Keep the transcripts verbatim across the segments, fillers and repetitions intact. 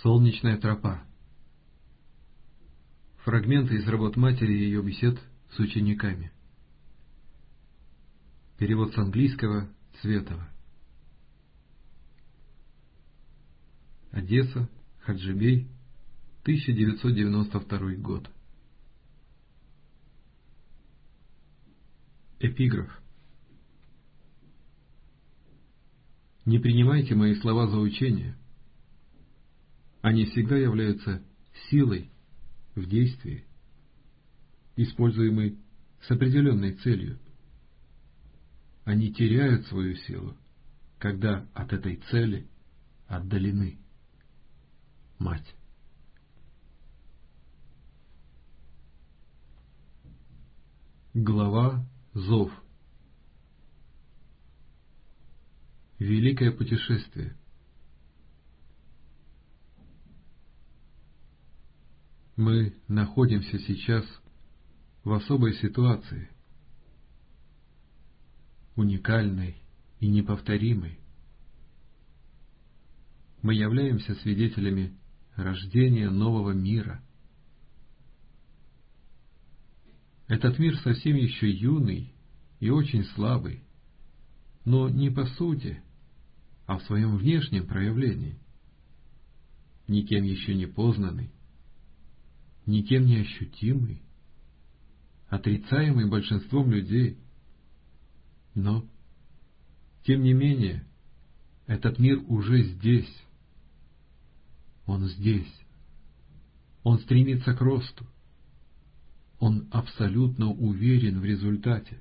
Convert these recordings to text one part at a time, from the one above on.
Солнечная тропа. Фрагменты из работ матери и ее бесед с учениками. Перевод с английского Цветова. Одесса, Хаджибей, тысяча девятьсот девяносто второй год. Эпиграф. Не принимайте мои слова за учение. Они всегда являются силой в действии, используемой с определенной целью. Они теряют свою силу, когда от этой цели отдалены. Мать. Глава Зов. Великое путешествие. Мы находимся сейчас в особой ситуации, уникальной и неповторимой. Мы являемся свидетелями рождения нового мира. Этот мир совсем еще юный и очень слабый, но не по сути, а в своем внешнем проявлении, никем еще не познанный, никем не ощутимый, отрицаемый большинством людей. Но, тем не менее, этот мир уже здесь. Он здесь. Он стремится к росту. Он абсолютно уверен в результате.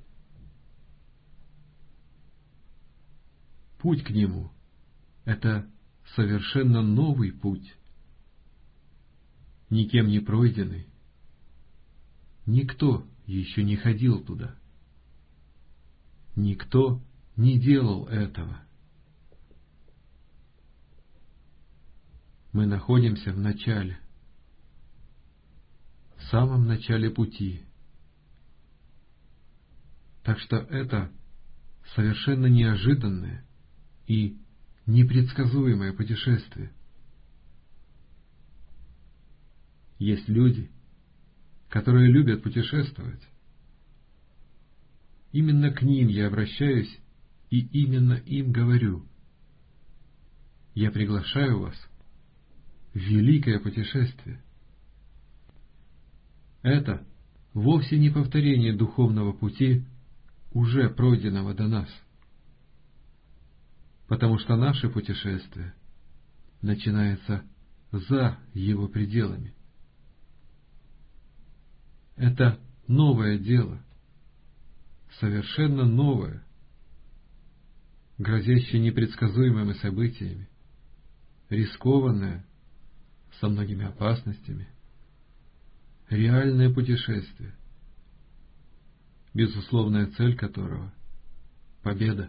Путь к нему — это совершенно новый путь, никем не пройденный. Никто еще не ходил туда. Никто не делал этого. Мы находимся в начале, в самом начале пути. Так что это совершенно неожиданное и непредсказуемое путешествие. Есть люди, которые любят путешествовать. Именно к ним я обращаюсь и именно им говорю. Я приглашаю вас в великое путешествие. Это вовсе не повторение духовного пути, уже пройденного до нас. Потому что наше путешествие начинается за его пределами. Это новое дело, совершенно новое, грозящее непредсказуемыми событиями, рискованное, со многими опасностями, реальное путешествие, безусловная цель которого — победа.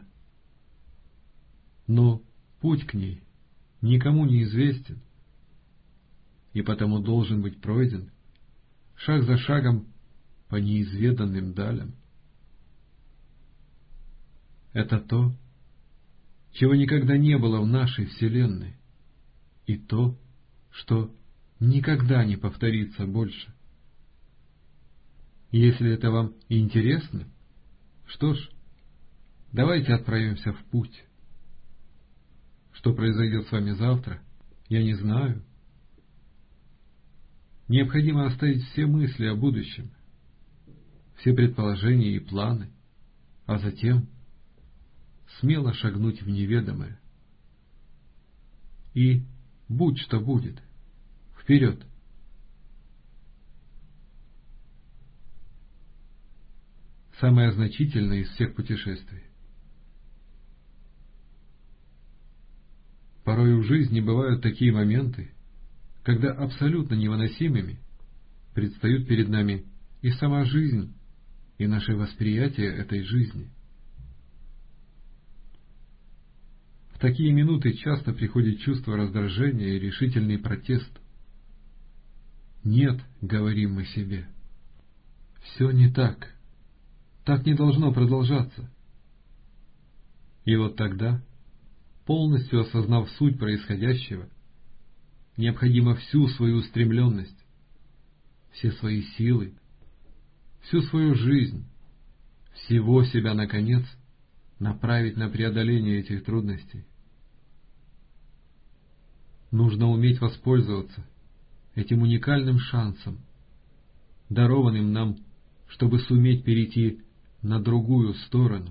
Но путь к ней никому не известен, и потому должен быть пройден шаг за шагом по неизведанным далям. Это то, чего никогда не было в нашей Вселенной, и то, что никогда не повторится больше. Если это вам интересно, что ж, давайте отправимся в путь. Что произойдет с вами завтра, я не знаю. Необходимо оставить все мысли о будущем, все предположения и планы, а затем смело шагнуть в неведомое. И будь что будет, вперед! Самое значительное из всех путешествий. Порой в жизни бывают такие моменты, когда абсолютно невыносимыми предстают перед нами и сама жизнь, и наше восприятие этой жизни. В такие минуты часто приходит чувство раздражения и решительный протест. «Нет», — говорим мы себе, — «все не так, так не должно продолжаться». И вот тогда, полностью осознав суть происходящего, необходимо всю свою устремленность, все свои силы, всю свою жизнь, всего себя, наконец, направить на преодоление этих трудностей. Нужно уметь воспользоваться этим уникальным шансом, дарованным нам, чтобы суметь перейти на другую сторону.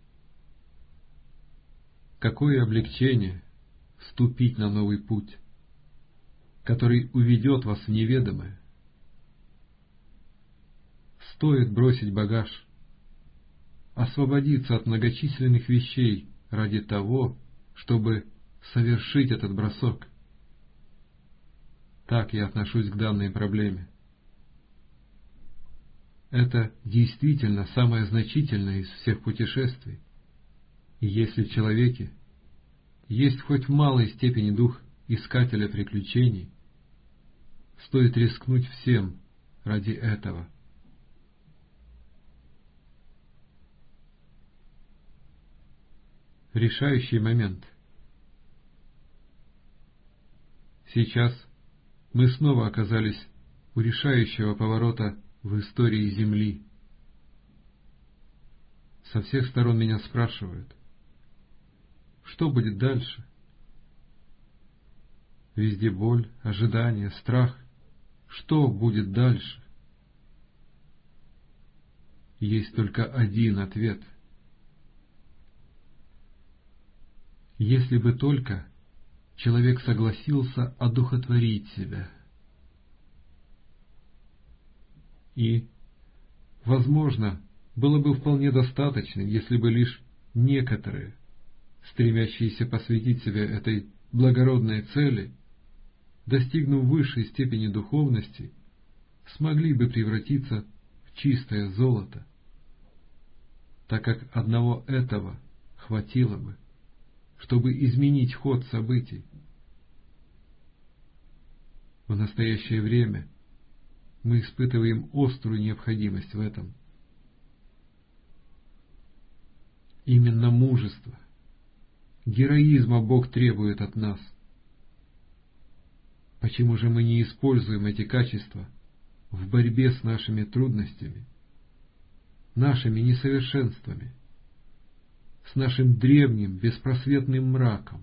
Какое облегчение вступить на новый путь, который уведет вас в неведомое. Стоит бросить багаж, освободиться от многочисленных вещей ради того, чтобы совершить этот бросок. Так я отношусь к данной проблеме. Это действительно самое значительное из всех путешествий. И если в человеке есть хоть в малой степени дух искателя приключений, стоит рискнуть всем ради этого. Решающий момент. Сейчас мы снова оказались у решающего поворота в истории Земли. Со всех сторон меня спрашивают, что будет дальше? Везде боль, ожидание, страх. Что будет дальше? Есть только один ответ. Если бы только человек согласился одухотворить себя. И, возможно, было бы вполне достаточно, если бы лишь некоторые, стремящиеся посвятить себя этой благородной цели, достигнув высшей степени духовности, смогли бы превратиться в чистое золото, так как одного этого хватило бы, чтобы изменить ход событий. В настоящее время мы испытываем острую необходимость в этом. Именно мужество, героизма Бог требует от нас. Почему же мы не используем эти качества в борьбе с нашими трудностями, нашими несовершенствами, с нашим древним беспросветным мраком?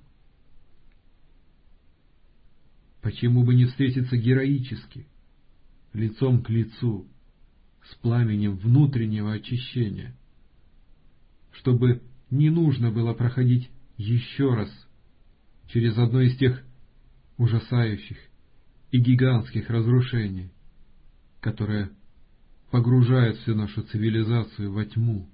Почему бы не встретиться героически, лицом к лицу, с пламенем внутреннего очищения, чтобы не нужно было проходить еще раз через одно из тех ужасающих и гигантских разрушений, которые погружают всю нашу цивилизацию во тьму.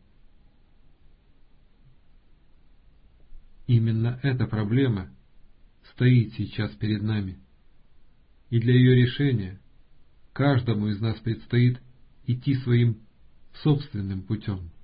Именно эта проблема стоит сейчас перед нами, и для ее решения каждому из нас предстоит идти своим собственным путем.